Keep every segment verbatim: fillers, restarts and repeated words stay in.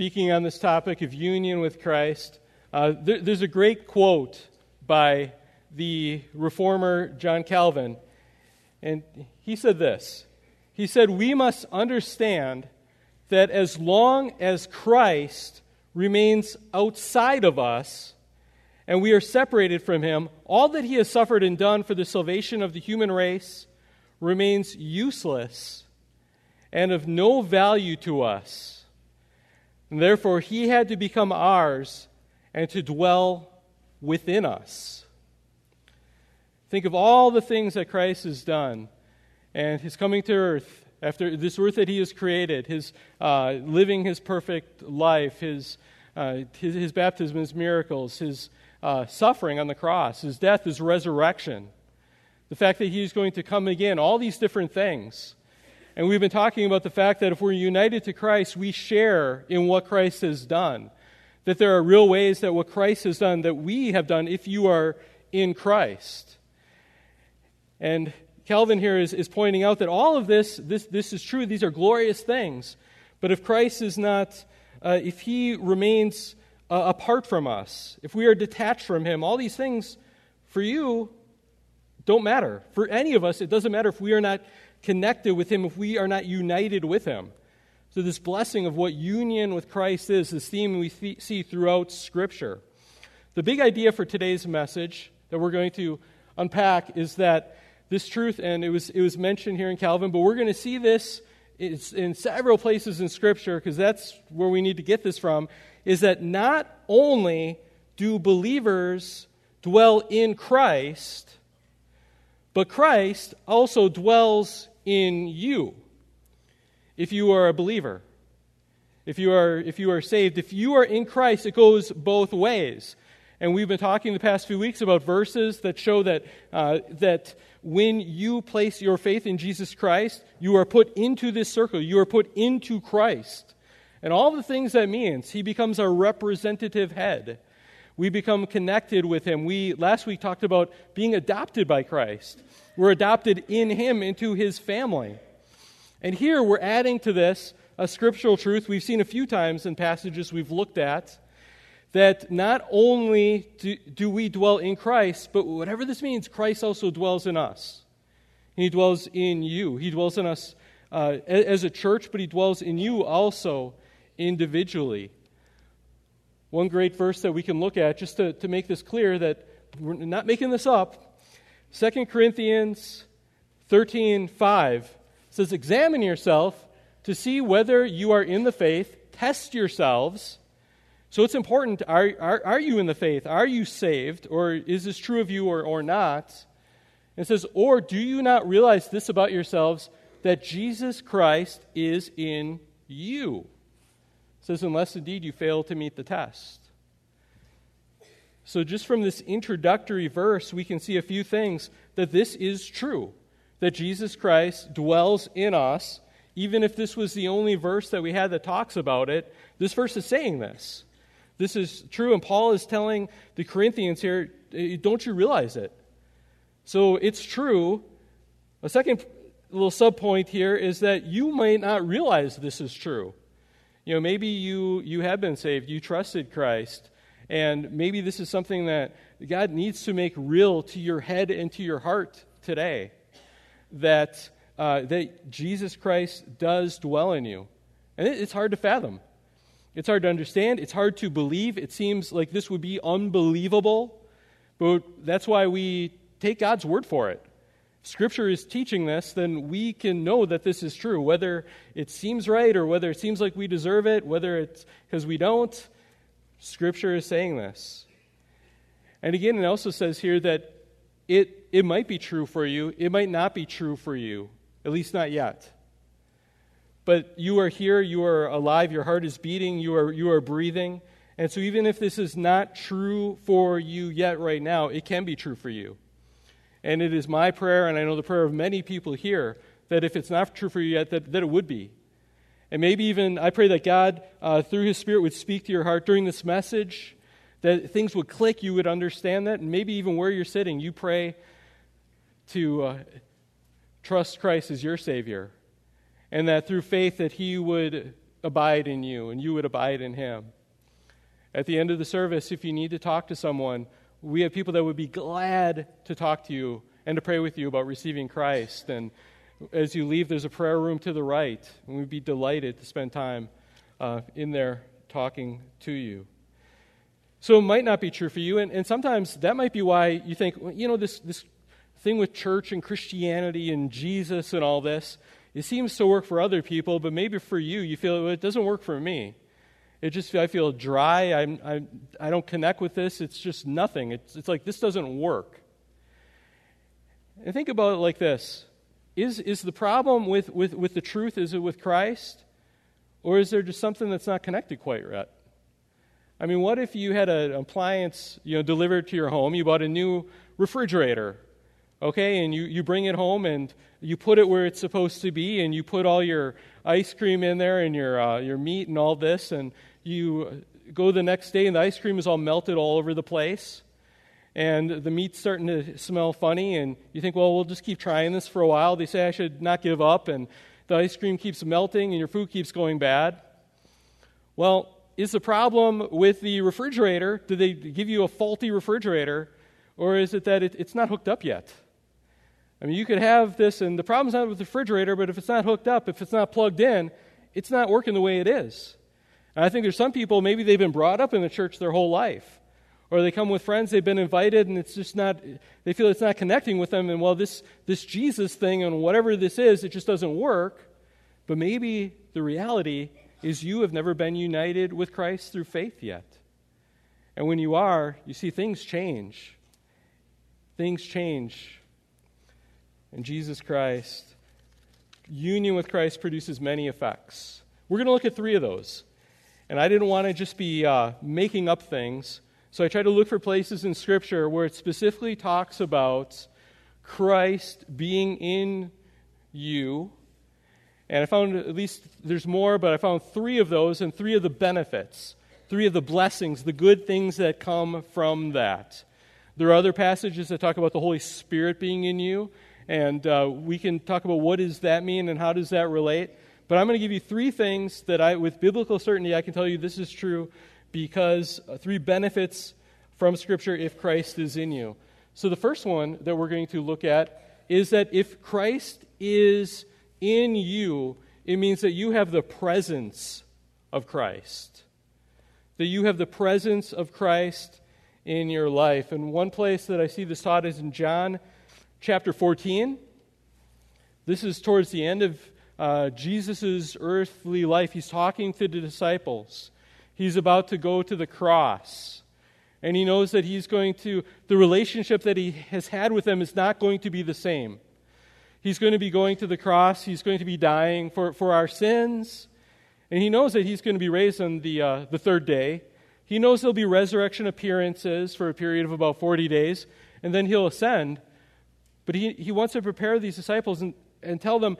speaking on this topic of union with Christ, uh, there, there's a great quote by the reformer John Calvin, and he said this. He said, "We must understand that as long as Christ remains outside of us and we are separated from him, all that he has suffered and done for the salvation of the human race remains useless and of no value to us. And therefore, he had to become ours and to dwell within us." Think of all the things that Christ has done and his coming to earth, after this earth that he has created, his uh, living his perfect life, his, uh, his, his baptism, his miracles, his uh, suffering on the cross, his death, his resurrection, the fact that he's going to come again, all these different things. And we've been talking about the fact that if we're united to Christ, we share in what Christ has done. That there are real ways that what Christ has done that we have done if you are in Christ. And Calvin here is, is pointing out that all of this, this, this is true. These are glorious things. But if Christ is not, uh, if he remains uh, apart from us, if we are detached from him, all these things for you don't matter. For any of us, it doesn't matter if we are not connected with him, if we are not united with him. So this blessing of what union with Christ is, this theme we th- see throughout Scripture. The big idea for today's message that we're going to unpack is that this truth, and it was it was mentioned here in Calvin, but we're going to see this it's in several places in Scripture, because that's where we need to get this from, is that not only do believers dwell in Christ, but Christ also dwells in you. If you are a believer, if you are if you are saved, if you are in Christ, it goes both ways. And we've been talking the past few weeks about verses that show that uh, that when you place your faith in Jesus Christ, you are put into this circle. You are put into Christ. And all the things that means, he becomes our representative head. We become connected with him. We last week talked about being adopted by Christ. We're adopted in him into his family. And here we're adding to this a scriptural truth we've seen a few times in passages we've looked at, that not only do, do we dwell in Christ, but whatever this means, Christ also dwells in us. He dwells in you. He dwells in us uh, as a church, but he dwells in you also individually. One great verse that we can look at, just to, to make this clear that we're not making this up, Second Corinthians thirteen five says, "Examine yourself to see whether you are in the faith. Test yourselves." So it's important, are, are, are you in the faith? Are you saved? Or is this true of you or, or not? And it says, "Or do you not realize this about yourselves, that Jesus Christ is in you?" It says, "Unless indeed you fail to meet the test." So just from this introductory verse, we can see a few things, that this is true, that Jesus Christ dwells in us. Even if this was the only verse that we had that talks about it, this verse is saying this. This is true, and Paul is telling the Corinthians here, don't you realize it? So it's true. A second little subpoint here is that you might not realize this is true. You know, maybe you, you have been saved, you trusted Christ, and maybe this is something that God needs to make real to your head and to your heart today, that uh, that Jesus Christ does dwell in you. And it, it's hard to fathom. It's hard to understand. It's hard to believe. It seems like this would be unbelievable, but that's why we take God's word for it. If Scripture is teaching this, then we can know that this is true, whether it seems right or whether it seems like we deserve it, whether it's because we don't. Scripture is saying this. And again, it also says here that it, it might be true for you. It might not be true for you, at least not yet. But you are here, you are alive, your heart is beating, you are you are breathing. And so even if this is not true for you yet right now, it can be true for you. And it is my prayer, and I know the prayer of many people here, that if it's not true for you yet, that, that it would be. And maybe even, I pray that God, uh, through His Spirit, would speak to your heart during this message, that things would click, you would understand that, and maybe even where you're sitting, you pray to uh, trust Christ as your Savior, and that through faith that He would abide in you and you would abide in him. At the end of the service, if you need to talk to someone, we have people that would be glad to talk to you and to pray with you about receiving Christ. And as you leave, there's a prayer room to the right, and we'd be delighted to spend time uh, in there talking to you. So it might not be true for you, and, and sometimes that might be why you think, well, you know, this, this thing with church and Christianity and Jesus and all this, it seems to work for other people, but maybe for you, you feel, well, it doesn't work for me. It just, I feel dry, I'm, I I don't connect with this, it's just nothing. It's, it's like this doesn't work. And think about it like this. Is is the problem with, with, with the truth, is it with Christ? Or is there just something that's not connected quite right? I mean, what if you had an appliance, you know, delivered to your home, you bought a new refrigerator, okay, and you, you bring it home and you put it where it's supposed to be, and you put all your ice cream in there and your uh, your meat and all this, and you go the next day and the ice cream is all melted all over the place, and the meat's starting to smell funny, and you think, well, we'll just keep trying this for a while. They say I should not give up, and the ice cream keeps melting and your food keeps going bad. Well, is the problem with the refrigerator? Did they give you a faulty refrigerator, or is it that it, it's not hooked up yet? I mean, you could have this, and the problem's not with the refrigerator, but if it's not hooked up, if it's not plugged in, it's not working the way it is. And I think there's some people, maybe they've been brought up in the church their whole life, or they come with friends, they've been invited, and it's just not, they feel it's not connecting with them, and well, this, this Jesus thing and whatever this is, it just doesn't work. But maybe the reality is you have never been united with Christ through faith yet. And when you are, you see things change. Things change. And Jesus Christ, union with Christ produces many effects. We're going to look at three of those. And I didn't want to just be uh, making up things, so I tried to look for places in Scripture where it specifically talks about Christ being in you. And I found at least, there's more, but I found three of those and three of the benefits, three of the blessings, the good things that come from that. There are other passages that talk about the Holy Spirit being in you, and uh, we can talk about what does that mean and how does that relate. But I'm going to give you three things that I, with biblical certainty, I can tell you this is true because uh, three benefits from Scripture if Christ is in you. So the first one that we're going to look at is that if Christ is in you, it means that you have the presence of Christ. That you have the presence of Christ in your life. And one place that I see this taught is in John chapter fourteen. This is towards the end of uh, Jesus' earthly life. He's talking to the disciples. He's about to go to the cross. And he knows that he's going to, the relationship that he has had with them is not going to be the same. He's going to be going to the cross. He's going to be dying for, for our sins. And he knows that he's going to be raised on the uh, the third day. He knows there'll be resurrection appearances for a period of about forty days, and then he'll ascend. But he, he wants to prepare these disciples and, and tell them,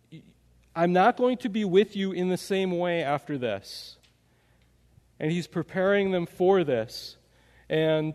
I'm not going to be with you in the same way after this. And he's preparing them for this. And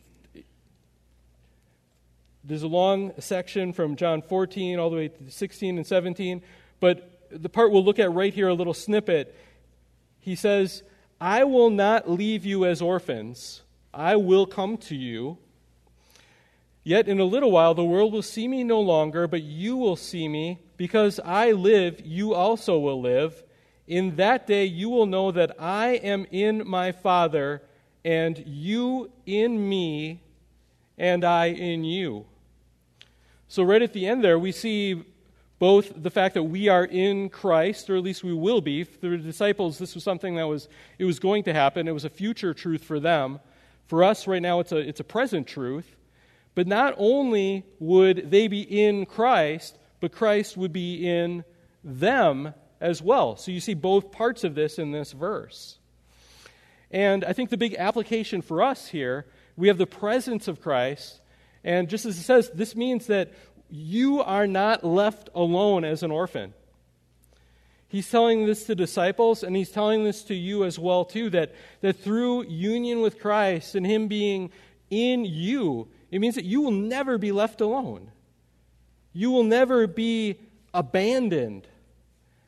there's a long section from John fourteen all the way to sixteen and seventeen, but the part we'll look at right here, a little snippet, he says, I will not leave you as orphans. I will come to you. Yet in a little while the world will see me no longer, but you will see me. Because I live, you also will live. In that day you will know that I am in my Father, and you in me, and I in you. So right at the end there, we see both the fact that we are in Christ, or at least we will be. For the disciples, this was something that was it was going to happen. It was a future truth for them. For us right now, it's a it's a present truth. But not only would they be in Christ, but Christ would be in them as well. So you see both parts of this in this verse. And I think the big application for us here, we have the presence of Christ. And just as it says, this means that you are not left alone as an orphan. He's telling this to disciples, and he's telling this to you as well, too, that, that through union with Christ and him being in you, it means that you will never be left alone. You will never be abandoned.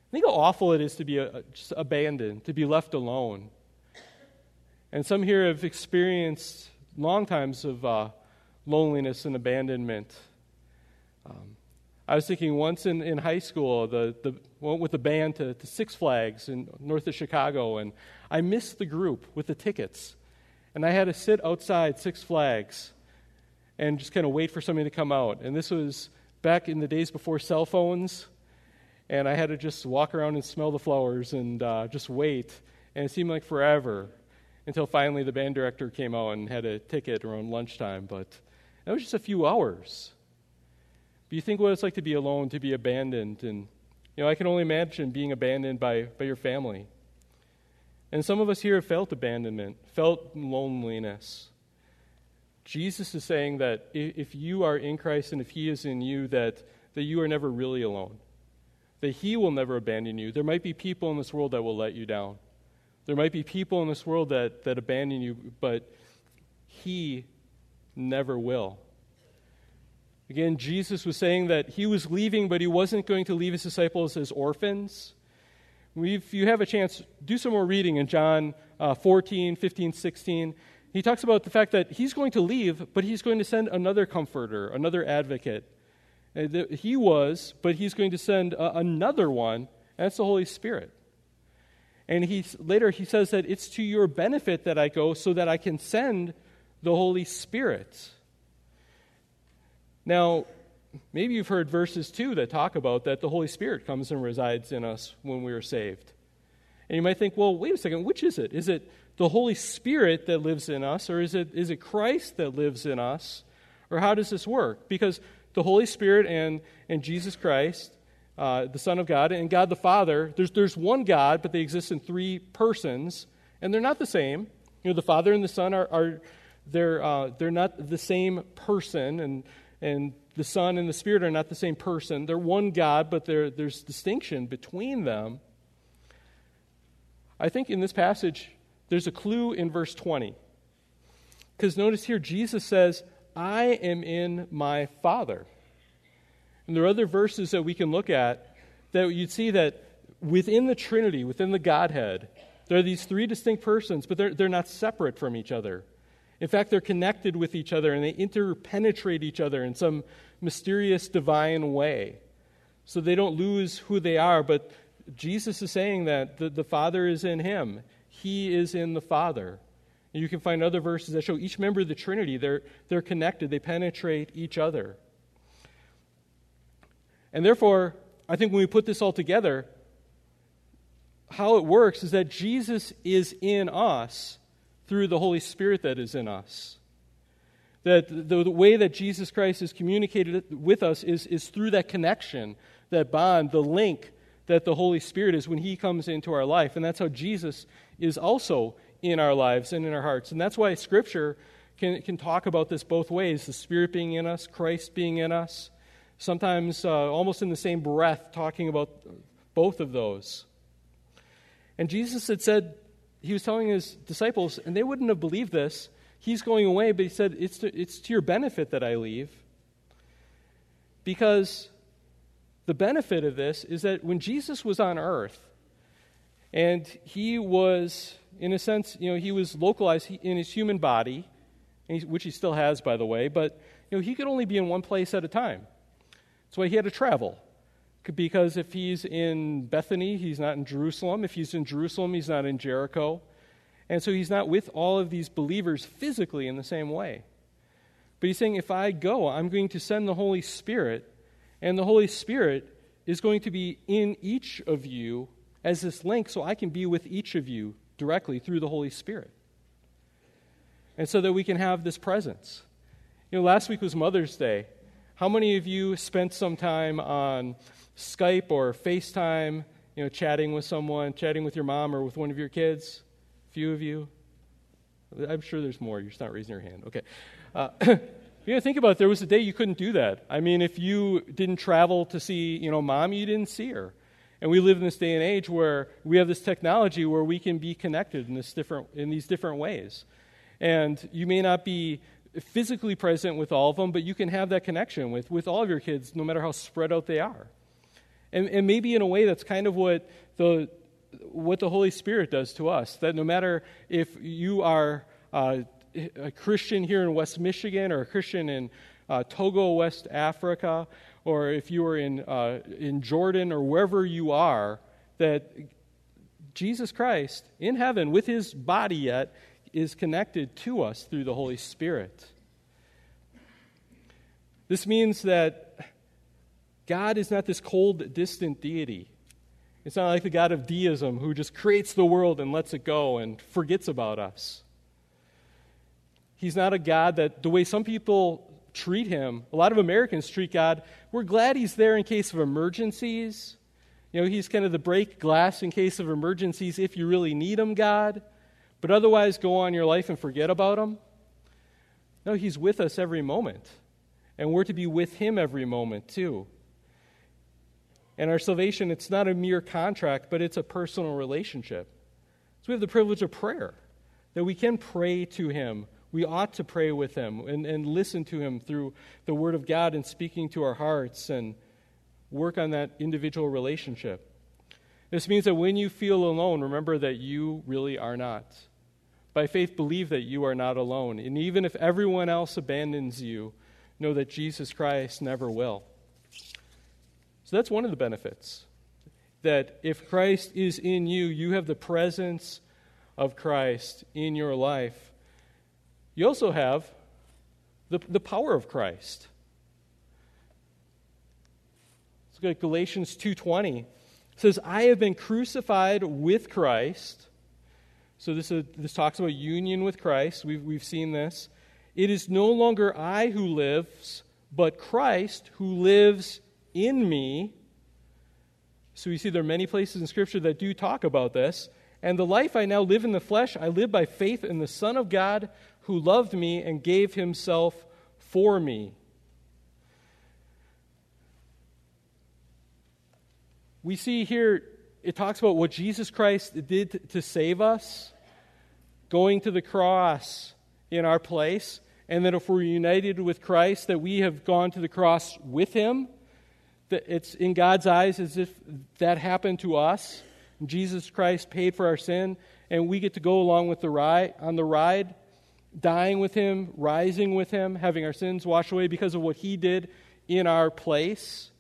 Think how awful it is to be a, just abandoned, to be left alone. And some here have experienced long times of uh, loneliness and abandonment. Um, I was thinking once in, in high school, the, the went with the band to, to Six Flags in north of Chicago, and I missed the group with the tickets. And I had to sit outside Six Flags and just kind of wait for somebody to come out. And this was back in the days before cell phones, and I had to just walk around and smell the flowers and uh, just wait. And it seemed like forever until finally the band director came out and had a ticket around lunchtime. But that was just a few hours. But you think what it's like to be alone, to be abandoned. And, you know, I can only imagine being abandoned by, by your family. And some of us here have felt abandonment, felt loneliness. Jesus is saying that if you are in Christ and if he is in you, that, that you are never really alone. That he will never abandon you. There might be people in this world that will let you down. There might be people in this world that, that abandon you, but he never will. Again, Jesus was saying that he was leaving, but he wasn't going to leave his disciples as orphans. If you have a chance, do some more reading in John uh, fourteen, fifteen, sixteen. He talks about the fact that he's going to leave, but he's going to send another comforter, another advocate. Uh, he was, but he's going to send uh, another one, and that's the Holy Spirit. And he later he says that it's to your benefit that I go so that I can send the Holy Spirit. Now, maybe you've heard verses too that talk about that the Holy Spirit comes and resides in us when we are saved. And you might think, well, wait a second, which is it? Is it the Holy Spirit that lives in us, or is it is it Christ that lives in us? Or how does this work? Because the Holy Spirit and, and Jesus Christ, uh, the Son of God, and God the Father, there's there's one God, but they exist in three persons, and they're not the same. You know, the Father and the Son are, are they're uh, they're not the same person, and and the Son and the Spirit are not the same person. They're one God, but there there's distinction between them. I think in this passage, there's a clue in verse twenty. Because notice here, Jesus says, I am in my Father. And there are other verses that we can look at that you'd see that within the Trinity, within the Godhead, there are these three distinct persons, but they're, they're not separate from each other. In fact, they're connected with each other, and they interpenetrate each other in some mysterious divine way. So they don't lose who they are, but Jesus is saying that the, the Father is in him. He is in the Father. And you can find other verses that show each member of the Trinity, they're, they're connected, they penetrate each other. And therefore, I think when we put this all together, how it works is that Jesus is in us through the Holy Spirit that is in us. That the, the way that Jesus Christ is communicated with us is, is through that connection, that bond, the link that the Holy Spirit is when he comes into our life. And that's how Jesus is also in our lives and in our hearts. And that's why Scripture can, can talk about this both ways, the Spirit being in us, Christ being in us, sometimes uh, almost in the same breath talking about both of those. And Jesus had said, he was telling his disciples, and they wouldn't have believed this, he's going away, but he said, it's to, it's to your benefit that I leave. Because the benefit of this is that when Jesus was on earth, and he was, in a sense, you know, he was localized in his human body, and he, which he still has, by the way, but, you know, he could only be in one place at a time. That's why he had to travel. Because if he's in Bethany, he's not in Jerusalem. If he's in Jerusalem, he's not in Jericho. And so he's not with all of these believers physically in the same way. But he's saying, if I go, I'm going to send the Holy Spirit, and the Holy Spirit is going to be in each of you as this link, so I can be with each of you directly through the Holy Spirit. And so that we can have this presence. You know, last week was Mother's Day. How many of you spent some time on Skype or FaceTime, you know, chatting with someone, chatting with your mom or with one of your kids? A few of you? I'm sure there's more. You're just not raising your hand. Okay. Uh, you know, think about it. There was a day you couldn't do that. I mean, if you didn't travel to see, you know, mom, you didn't see her. And we live in this day and age where we have this technology where we can be connected in this different in these different ways. And you may not be physically present with all of them, but you can have that connection with, with all of your kids, no matter how spread out they are. And, and maybe in a way that's kind of what the what the Holy Spirit does to us, that no matter if you are uh, a Christian here in West Michigan or a Christian in uh, Togo, West Africa, or if you are in uh, in Jordan or wherever you are, that Jesus Christ in heaven with his body yet is connected to us through the Holy Spirit. This means that God is not this cold, distant deity. It's not like the God of deism who just creates the world and lets it go and forgets about us. He's not a God that, the way some people treat him, a lot of Americans treat God, we're glad he's there in case of emergencies. You know, he's kind of the break glass in case of emergencies if you really need him, God. But otherwise, go on your life and forget about him. No, he's with us every moment. And we're to be with him every moment, too. And our salvation, it's not a mere contract, but it's a personal relationship. So we have the privilege of prayer, that we can pray to him. We ought to pray with him and, and listen to him through the Word of God and speaking to our hearts and work on that individual relationship. This means that when you feel alone, remember that you really are not. By faith, believe that you are not alone. And even if everyone else abandons you, know that Jesus Christ never will. So that's one of the benefits, that if Christ is in you, you have the presence of Christ in your life. You also have the, the power of Christ. Let's look at Galatians two twenty. It says, I have been crucified with Christ. So this, is, this talks about union with Christ. We've, we've seen this. It is no longer I who lives, but Christ who lives in me. So you see there are many places in Scripture that do talk about this. And the life I now live in the flesh, I live by faith in the Son of God who loved me and gave himself for me. We see here, it talks about what Jesus Christ did to save us, going to the cross in our place, and that if we're united with Christ, that we have gone to the cross with him. That it's in God's eyes as if that happened to us. Jesus Christ paid for our sin, and we get to go along with the ride, on the ride, dying with him, rising with him, having our sins washed away because of what he did in our place.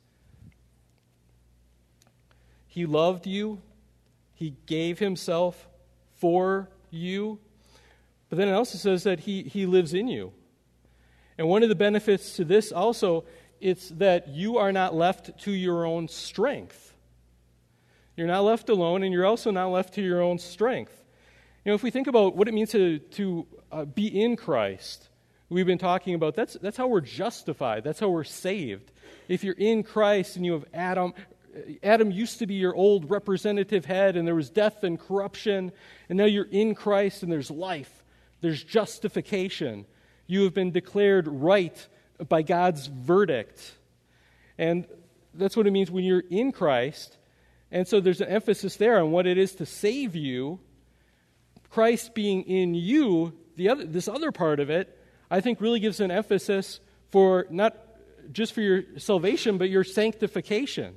He loved you. He gave himself for you. But then it also says that he, he lives in you. And one of the benefits to this also, it's that you are not left to your own strength. You're not left alone, and you're also not left to your own strength. You know, if we think about what it means to, to uh, be in Christ, we've been talking about, that's, that's how we're justified. That's how we're saved. If you're in Christ and you have Adam, Adam used to be your old representative head, and there was death and corruption, and now you're in Christ and there's life. There's justification. You have been declared right by God's verdict. And that's what it means when you're in Christ. And so there's an emphasis there on what it is to save you. Christ being in you, the other, this other part of it, I think really gives an emphasis for not just for your salvation, but your sanctification.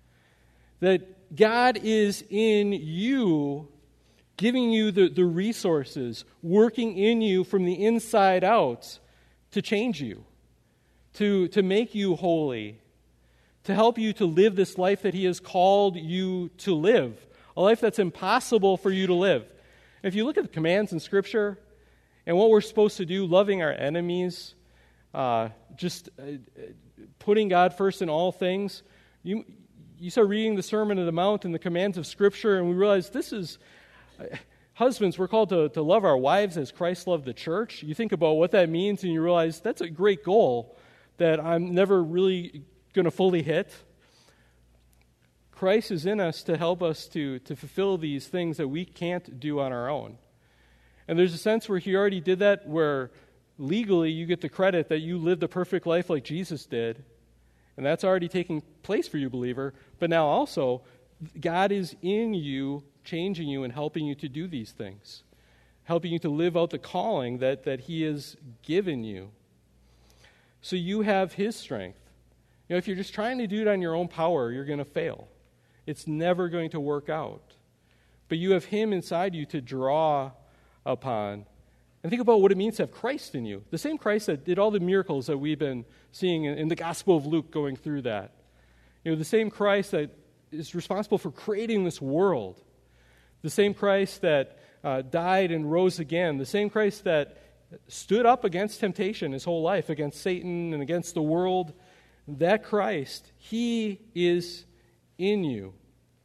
That God is in you, giving you the, the resources, working in you from the inside out to change you, to, to make you holy, to help you to live this life that he has called you to live, a life that's impossible for you to live. If you look at the commands in Scripture and what we're supposed to do, loving our enemies, uh, just uh, putting God first in all things, you you start reading the Sermon on the Mount and the commands of Scripture, and we realize this is... Uh, husbands, we're called to, to love our wives as Christ loved the church. You think about what that means, and you realize that's a great goal that I'm never really going to fully hit. Christ is in us to help us to, to fulfill these things that we can't do on our own. And there's a sense where he already did that, where legally you get the credit that you lived a perfect life like Jesus did. And that's already taking place for you, believer. But now also, God is in you, changing you and helping you to do these things, helping you to live out the calling that, that he has given you. So you have his strength. You You know, if you're just trying to do it on your own power, you're going to fail. It's never going to work out. But you have him inside you to draw upon. And think about what it means to have Christ in you. The same Christ that did all the miracles that we've been seeing in, in the Gospel of Luke going through that. You know, the same Christ that is responsible for creating this world. The same Christ that uh, died and rose again. The same Christ that stood up against temptation his whole life, against Satan and against the world. That Christ, he is in you.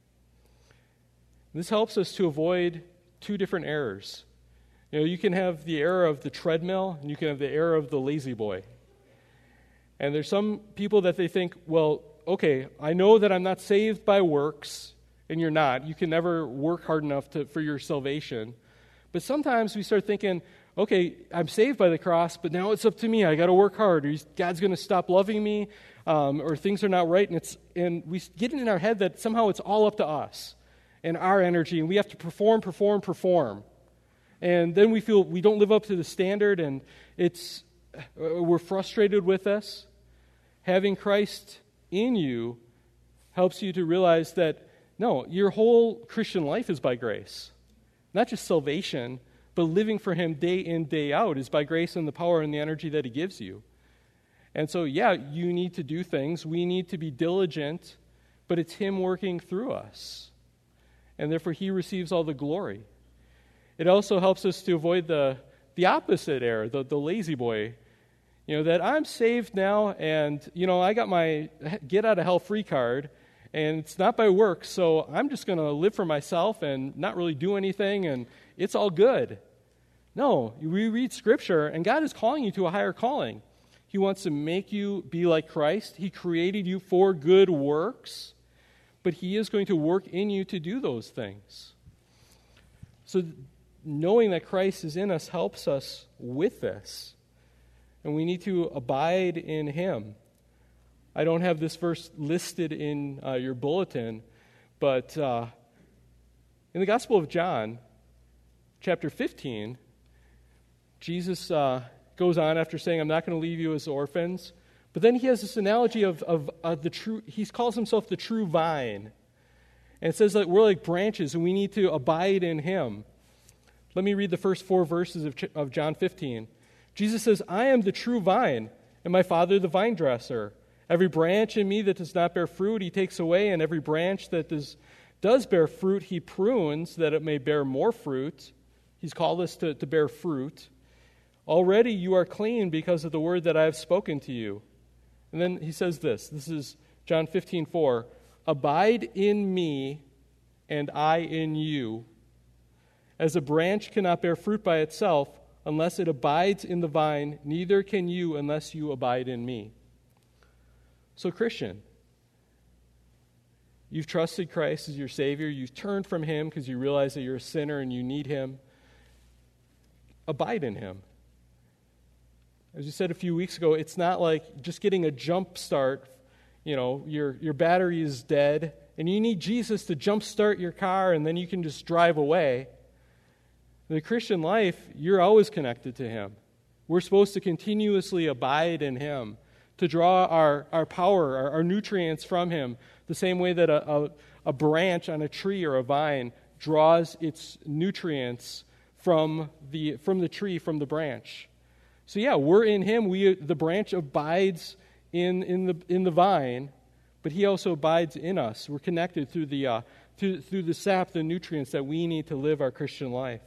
This helps us to avoid two different errors. You know, you can have the error of the treadmill, and you can have the error of the lazy boy. And there's some people that they think, well, okay, I know that I'm not saved by works, and you're not. You can never work hard enough to, for your salvation. But sometimes we start thinking, okay, I'm saved by the cross, but now it's up to me. I got to work hard, or God's going to stop loving me, um, or things are not right. And it's and we get it in our head that somehow it's all up to us and our energy, and we have to perform, perform, perform. And then we feel we don't live up to the standard, and it's we're frustrated with us. Having Christ in you helps you to realize that, no, your whole Christian life is by grace. Not just salvation, but living for him day in, day out is by grace and the power and the energy that he gives you. And so, yeah, you need to do things. We need to be diligent, but it's him working through us. And therefore, he receives all the glory. It also helps us to avoid the, the opposite error, the, the lazy boy. You know, that I'm saved now, and, you know, I got my get-out-of-hell-free card, and it's not by work, so I'm just going to live for myself and not really do anything, and it's all good. No, we read Scripture, and God is calling you to a higher calling. He wants to make you be like Christ. He created you for good works, but he is going to work in you to do those things. So knowing that Christ is in us helps us with this. And we need to abide in him. I don't have this verse listed in uh, your bulletin, but uh, in the Gospel of John, chapter fifteen, Jesus uh, goes on after saying, I'm not going to leave you as orphans. But then he has this analogy of, of uh, the true, he calls himself the true vine. And it says that we're like branches and we need to abide in him. Let me read the first four verses of, of John fifteen. Jesus says, I am the true vine, and my Father the vine dresser. Every branch in me that does not bear fruit, he takes away, and every branch that does, does bear fruit, he prunes, that it may bear more fruit. He's called us to, to bear fruit. Already you are clean because of the word that I have spoken to you. And then he says this. This is John fifteen four. Abide in me, and I in you. As a branch cannot bear fruit by itself unless it abides in the vine, neither can you unless you abide in me. So, Christian, you've trusted Christ as your Savior. You've turned from him because you realize that you're a sinner and you need him. Abide in him. As you said a few weeks ago, it's not like just getting a jump start. You know, your, your battery is dead, and you need Jesus to jump start your car, and then you can just drive away. In the Christian life, you're always connected to him. We're supposed to continuously abide in him, to draw our, our power, our, our nutrients from him, the same way that a, a, a branch on a tree or a vine draws its nutrients from the, from the tree, from the branch. So yeah, we're in him. We the branch abides in, in, the, in the vine, but he also abides in us. We're connected through the, uh, through, through the sap, the nutrients that we need to live our Christian life.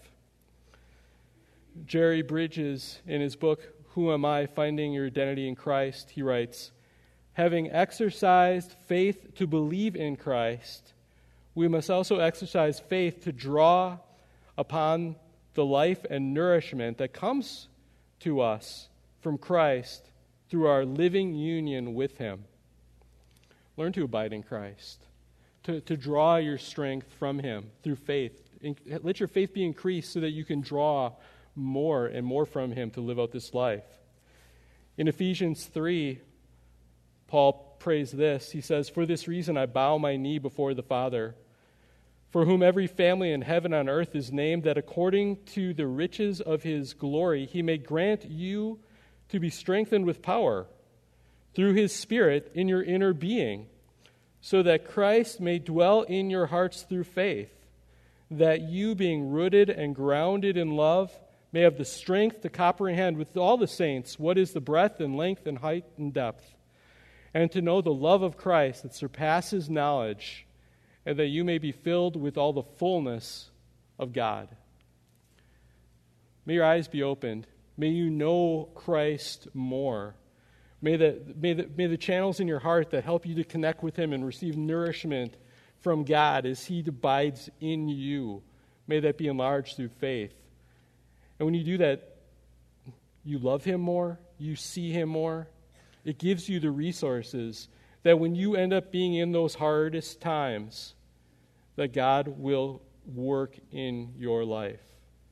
Jerry Bridges, in his book, Who Am I? Finding Your Identity in Christ, he writes, having exercised faith to believe in Christ, we must also exercise faith to draw upon the life and nourishment that comes to us from Christ through our living union with him. Learn to abide in Christ, to, to draw your strength from him through faith. Let your faith be increased so that you can draw more and more from him to live out this life. In Ephesians three, Paul prays this. He says, for this reason I bow my knee before the Father, for whom every family in heaven and on earth is named, that according to the riches of his glory he may grant you to be strengthened with power through his Spirit in your inner being, so that Christ may dwell in your hearts through faith, that you, being rooted and grounded in love, may have the strength to comprehend with all the saints what is the breadth and length and height and depth, and to know the love of Christ that surpasses knowledge, and that you may be filled with all the fullness of God. May your eyes be opened. May you know Christ more. May the, may, the, may the channels in your heart that help you to connect with him and receive nourishment from God as he abides in you, may that be enlarged through faith. And when you do that, you love him more, you see him more. It gives you the resources that when you end up being in those hardest times, that God will work in your life.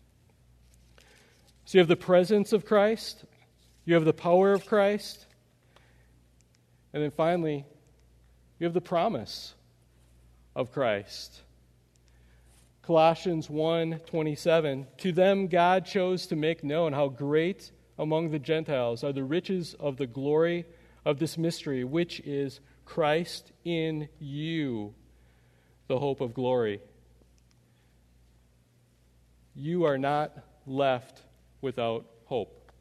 So you have the presence of Christ, you have the power of Christ, and then finally, you have the promise of Christ. Colossians one twenty-seven, to them God chose to make known how great among the Gentiles are the riches of the glory of this mystery, which is Christ in you, the hope of glory. You are not left without hope.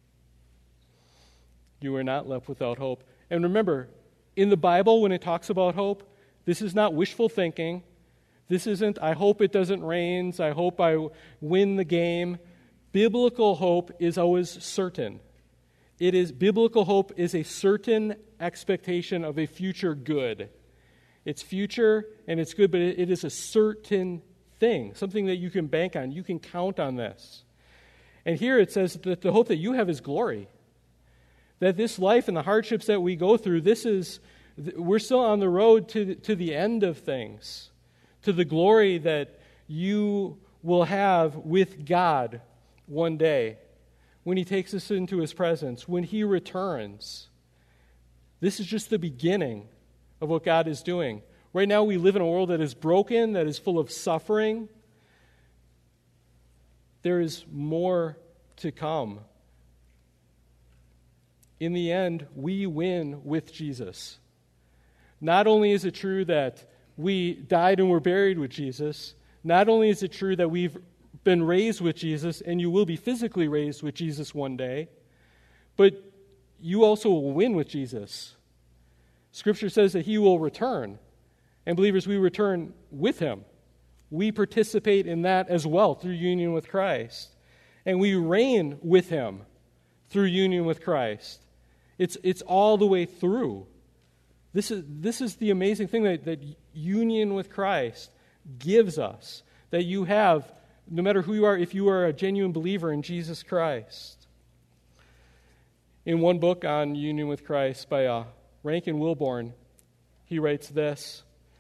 You are not left without hope. And remember, in the Bible, when it talks about hope, this is not wishful thinking. This isn't, I hope it doesn't rain, I hope I win the game. Biblical hope is always certain. It is, biblical hope is a certain expectation of a future good. It's future and it's good, but it, it is a certain thing, something that you can bank on. You can count on this. And here it says that the hope that you have is glory. That this life and the hardships that we go through, this is, we're still on the road to, to the end of things, to the glory that you will have with God one day when he takes us into his presence, when he returns. This is just the beginning of what God is doing. Right now we live in a world that is broken, that is full of suffering. There is more to come. In the end, we win with Jesus. Not only is it true that we died and were buried with Jesus, not only is it true that we've been raised with Jesus, and you will be physically raised with Jesus one day, but you also will win with Jesus. Scripture says that he will return, and believers, we return with him. We participate in that as well through union with Christ, and we reign with him through union with Christ. It's it's all the way through. This is this is the amazing thing that, that union with Christ gives us, that you have, no matter who you are, if you are a genuine believer in Jesus Christ. In one book on union with Christ by uh, Rankin Wilbourne, he writes this: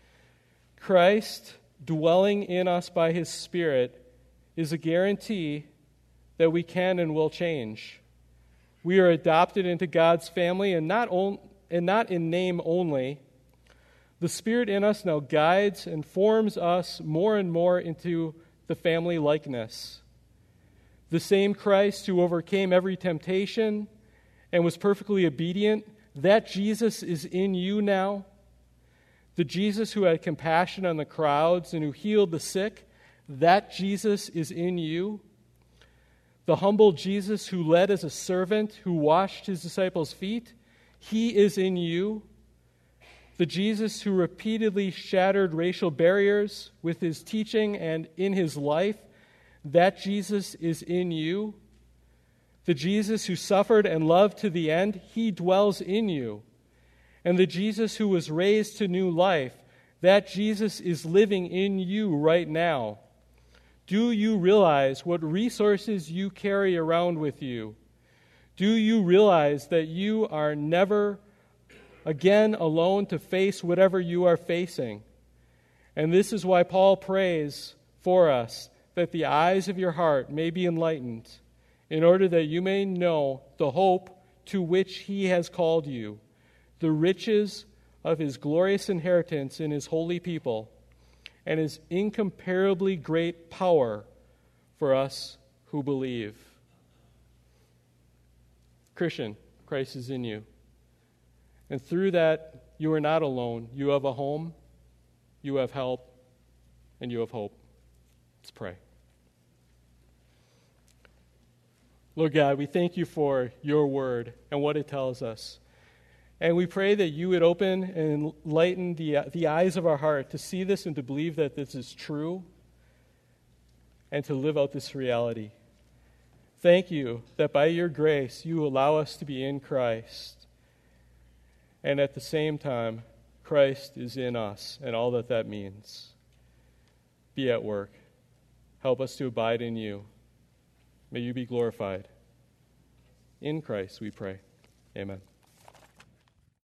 Christ dwelling in us by his Spirit is a guarantee that we can and will change. We are adopted into God's family, and not, on, and not in name only. The Spirit in us now guides and forms us more and more into the family likeness. The same Christ who overcame every temptation and was perfectly obedient, that Jesus is in you now. The Jesus who had compassion on the crowds and who healed the sick, that Jesus is in you. The humble Jesus who led as a servant, who washed his disciples' feet, he is in you. The Jesus who repeatedly shattered racial barriers with his teaching and in his life, that Jesus is in you. The Jesus who suffered and loved to the end, he dwells in you. And the Jesus who was raised to new life, that Jesus is living in you right now. Do you realize what resources you carry around with you? Do you realize that you are never again alone to face whatever you are facing? And this is why Paul prays for us, that the eyes of your heart may be enlightened, in order that you may know the hope to which he has called you, the riches of his glorious inheritance in his holy people, and his incomparably great power for us who believe. Christian, Christ is in you. And through that, you are not alone. You have a home, you have help, and you have hope. Let's pray. Lord God, we thank you for your word and what it tells us. And we pray that you would open and enlighten the, the eyes of our heart to see this and to believe that this is true and to live out this reality. Thank you that by your grace you allow us to be in Christ. And at the same time, Christ is in us and all that that means. Be at work. Help us to abide in you. May you be glorified. In Christ we pray. Amen.